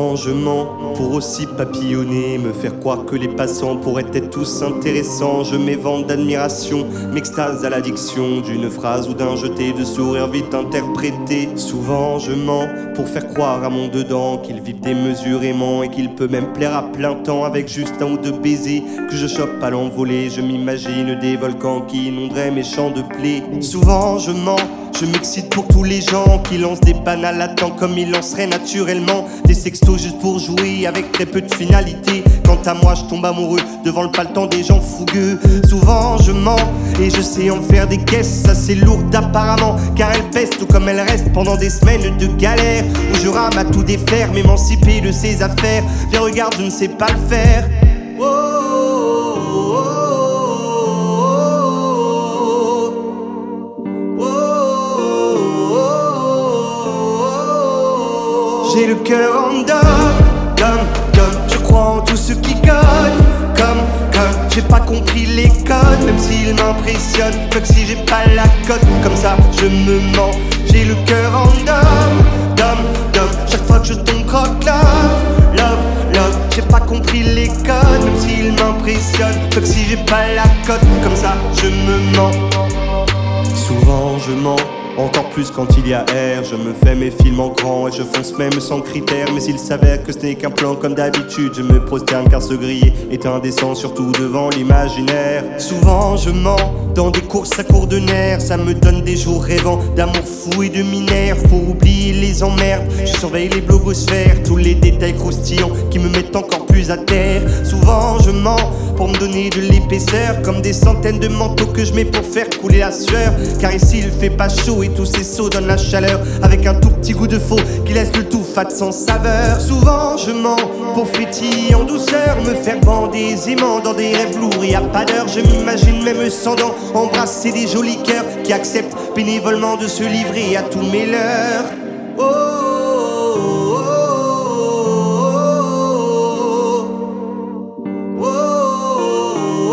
Souvent je mens pour aussi papillonner, me faire croire que les passants pourraient être tous intéressants. Je m'évente d'admiration, m'extase à l'addiction d'une phrase ou d'un jeté de sourire vite interprété. Souvent je mens pour faire croire à mon dedans qu'il vit démesurément et qu'il peut même plaire à plein temps avec juste un ou deux baisers que je chope à l'envolée. Je m'imagine des volcans qui inonderaient mes champs de blé. Souvent je mens, je m'excite pour tous les gens qui lancent des banals à temps comme ils lanceraient naturellement des sextos juste pour jouer avec très peu de finalité. Quant à moi je tombe amoureux devant le paletant des gens fougueux. Souvent je mens et je sais en faire des caisses assez lourdes apparemment, car elles pèsent tout comme elles restent pendant des semaines de galère où je rame à tout défaire, m'émanciper de ces affaires. Viens regarde, je ne sais pas le faire. Oh, oh, oh, oh, oh. J'ai le cœur en dom, je crois en tout ce qui code. Comme j'ai pas compris les codes, même s'ils m'impressionnent. Fuck si j'ai pas la cote, comme ça je me mens. J'ai le cœur en dom, chaque fois que je tombe croque love. J'ai pas compris les codes, même s'ils m'impressionnent. Fuck si j'ai pas la cote, comme ça je me mens. Souvent je mens, encore plus quand il y a air. Je me fais mes films en grand et je fonce même sans critères. Mais s'il s'avère que ce n'est qu'un plan comme d'habitude, je me prosterne car se griller est indécent, surtout devant l'imaginaire. Souvent je mens dans des courses à court de nerfs. Ça me donne des jours rêvants d'amour fou et de minères. Pour oublier les emmerdes, je surveille les blogosphères, tous les détails croustillants qui me mettent encore plus à terre. Souvent je mens pour me donner de l'épaisseur, comme des centaines de manteaux que je mets pour faire couler la sueur. Car ici il fait pas chaud et tous ces sauts donnent la chaleur, avec un tout petit goût de faux qui laisse le tout fade sans saveur. Souvent je mens pour frétiller en douceur, me faire bander aisément dans des rêves lourds et à pas d'heure. Je m'imagine même sans dents embrasser des jolis cœurs qui acceptent bénévolement de se livrer à tous mes leurs. Oh, oh, oh, oh,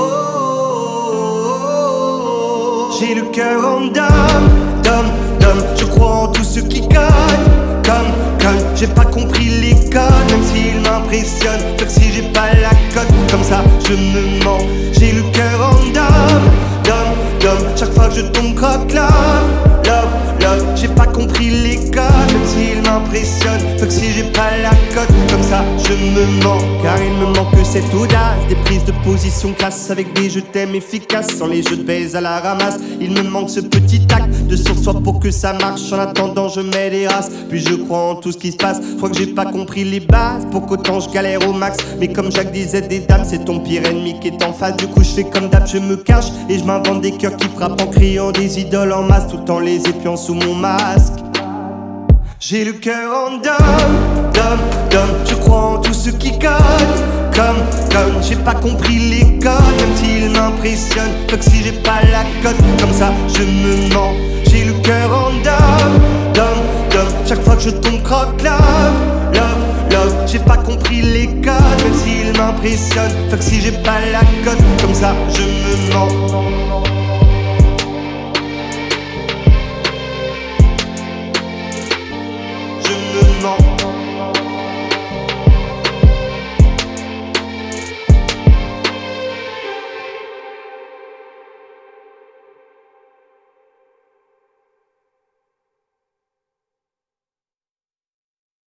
oh. J'ai le cœur en dom, je crois en tout ce qui colle. Comme j'ai pas compris les codes, même s'ils m'impressionnent. Fuck si j'ai pas la cote, comme ça je me mens. J'ai le cœur en dom, chaque fois que je tombe croque love. J'ai pas compris les codes, même s'ils m'impressionnent. Fuck si j'ai pas la cote, comme ça je me mens. Car il me manque cette audace, des prises de position classe avec des je t'aime efficaces, sans les jeux de baise à la ramasse. Il me manque ce petit acte de sur-soi pour que ça marche. En attendant je mets les races, puis je crois en tout ce qui se passe. Je crois que j'ai pas compris les bases, pour qu'autant je galère au max. Mais comme Jacques disait des dames, c'est ton pire ennemi qui est en face. Du coup je fais comme d'hab, je me cache et je m'invente des cœurs qui frappent en criant des idoles en masse, tout en les épiant sous mon masque. J'ai le cœur en dom, je crois en tout ce qui code. Comme j'ai pas compris les codes, même s'ils m'impressionnent. Fuck si j'ai pas la cote, comme ça je me mens. J'ai le cœur en dom, chaque fois que je tombe croque love. J'ai pas compris les codes, même s'ils m'impressionnent. Fuck si j'ai pas la cote, comme ça je me mens. Je me mens.